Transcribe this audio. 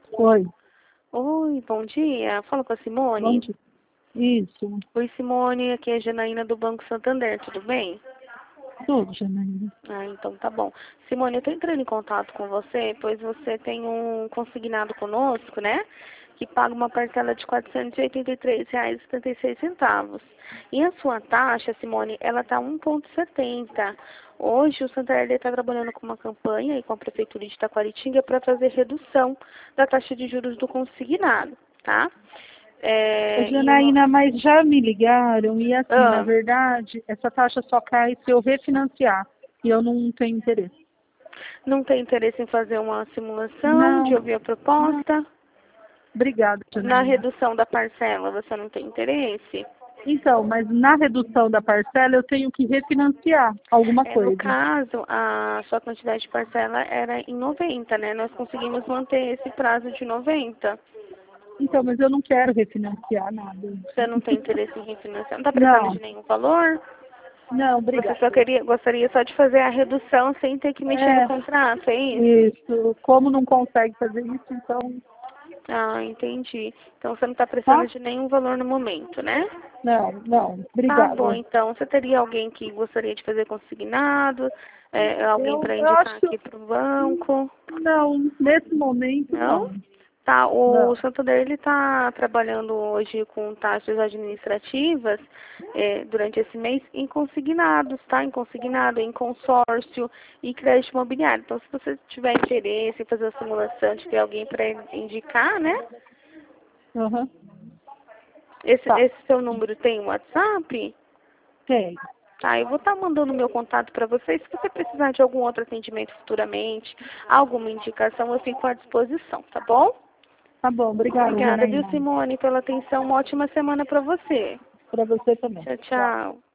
Oi, Oi, bom dia. Fala com a bom Simone. dia. Isso, Oi, Simone. Aqui é a Janaína do Banco Santander. Tudo bem? tudo, Janaína. Ah, então tá bom. Simone, eu tô entrando em contato com você, pois você tem um consignado conosco, né? Que paga uma parcela de R$ 483,76. E a sua taxa, Simone, ela tá 1,70. Hoje o Santander está trabalhando com uma campanha e com a Prefeitura de Taquaritinga para fazer redução da taxa de juros do consignado, tá? Ô, E o Janaína, mas já me ligaram e assim, na Ah, verdade, essa taxa só cai se eu refinanciar e eu não tenho interesse. não tem interesse em fazer uma simulação de Não, ouvir a não. proposta? Obrigada, Na Janaína. redução da parcela, você não tem interesse? Então, mas na redução da parcela eu tenho que refinanciar alguma No coisa. caso, a sua quantidade de parcela era em 90, né? Nós conseguimos manter esse prazo de 90. Então, mas eu não quero refinanciar nada. Você não tem interesse em refinanciar? Não está precisando Não, de nenhum valor? não, Você obrigada. só gostaria só de fazer a redução sem ter que mexer no É, contrato, é isso? isso. Como não consegue fazer isso, então, Ah, entendi. Então você não está precisando tá? de nenhum valor no momento, né? Não, não, Tá bom, obrigada. então. Você teria alguém que gostaria de fazer consignado? Alguém Eu para indicar acho, aqui para o banco? não, nesse momento Não? não. Tá, o Não. Santander ele está trabalhando hoje com taxas administrativas durante esse mês em consignados, tá? Em consignado, em consórcio e crédito imobiliário. Então, se você tiver interesse em fazer a simulação, tiver alguém para indicar, né? Aham. Esse, Tá, esse seu número tem um WhatsApp? tem. Tá, eu vou estar mandando o meu contato para vocês. Se você precisar de algum outro atendimento futuramente, alguma indicação, eu fico à disposição, tá bom? Tá bom, obrigada, Obrigada, viu, Janaína. Simone, pela atenção. Uma ótima semana para você. Para você também. Tchau, Tchau. tchau.